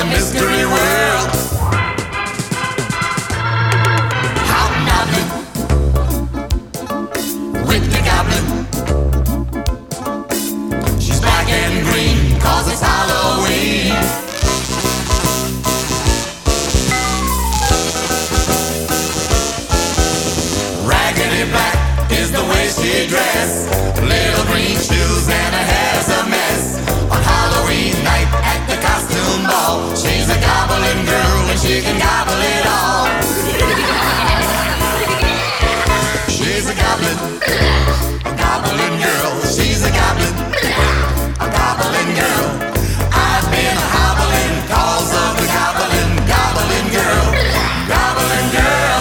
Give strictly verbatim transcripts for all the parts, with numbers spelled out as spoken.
the mystery world. Hobnobbing with the goblin. She's black and green, cause it's Halloween. Raggedy black is the way she dressed. Little green shoes and her hair's a mess. On Halloween night at the costume ball, she's a goblin girl and she can gobble it all. She's a goblin, a goblin girl. She's a goblin, a goblin girl. I've been a hobbling cause of the goblin, goblin girl, goblin girl.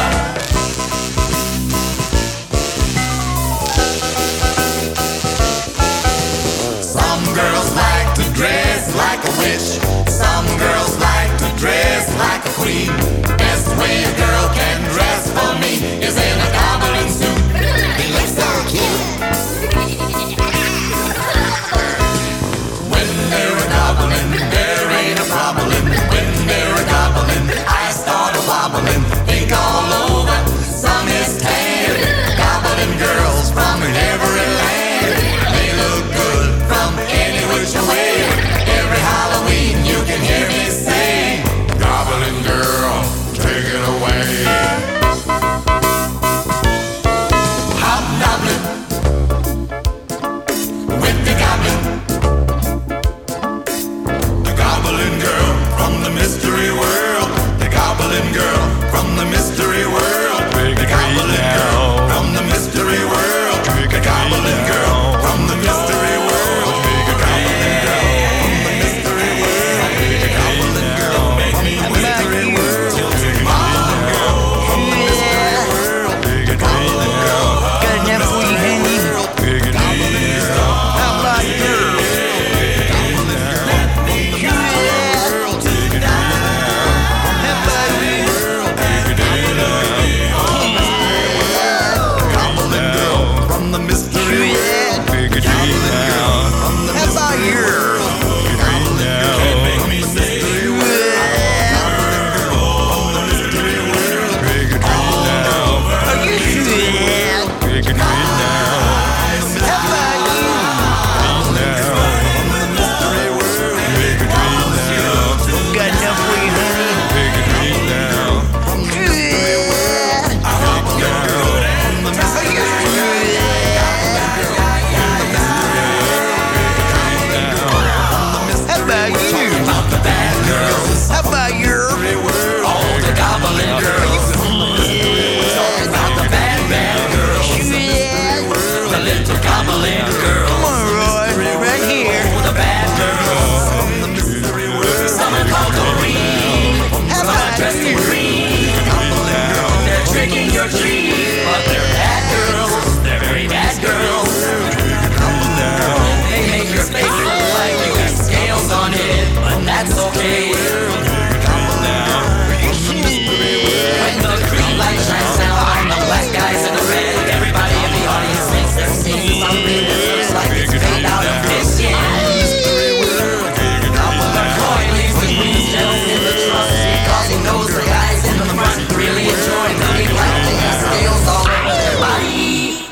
Some girls like to dress like a witch. Some girls like to dress like a queen. Best way a girl can dress for me is in a goblin suit. It looks so cute. When they're a goblin, there ain't a problem. When they're a goblin, I start a wobbling. Think all over, sun is tan. Goblin girls from every land. They look good from any which way. Every Halloween you can hear me say, goblin girl, take it away. Hobnobbling with the goblin. The goblin girl from the mystery world. The goblin girl from the mystery world. The goblin girl from the mystery world. The goblin girl from the mystery world. The goblin girl from the mystery world. The goblin girl from the mystery world. Goblin girl from the mystery world. The goblin girl. Got enough for you, honey? How about you? From the mystery world. How about you? Are you sure? How about you? Got enough for you, honey? How about you? How about you? All the goblin girls. About the bad, bad girls. The little goblin girls. Come on, Roy, right here. Oh, the bad girls. Some are called Doreen. How Some are about dressed in you? green. They're tricking your dreams.